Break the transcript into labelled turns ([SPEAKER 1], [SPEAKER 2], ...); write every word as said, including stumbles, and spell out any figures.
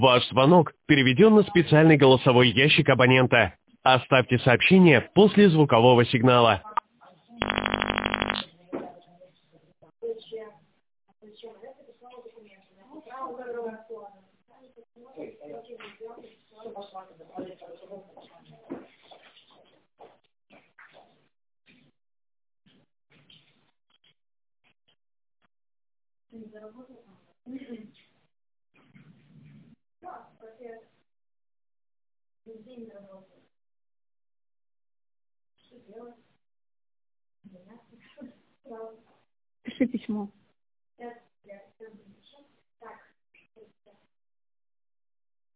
[SPEAKER 1] Ваш звонок переведен на специальный голосовой ящик абонента. Оставьте сообщение после звукового сигнала.
[SPEAKER 2] Пиши письмо.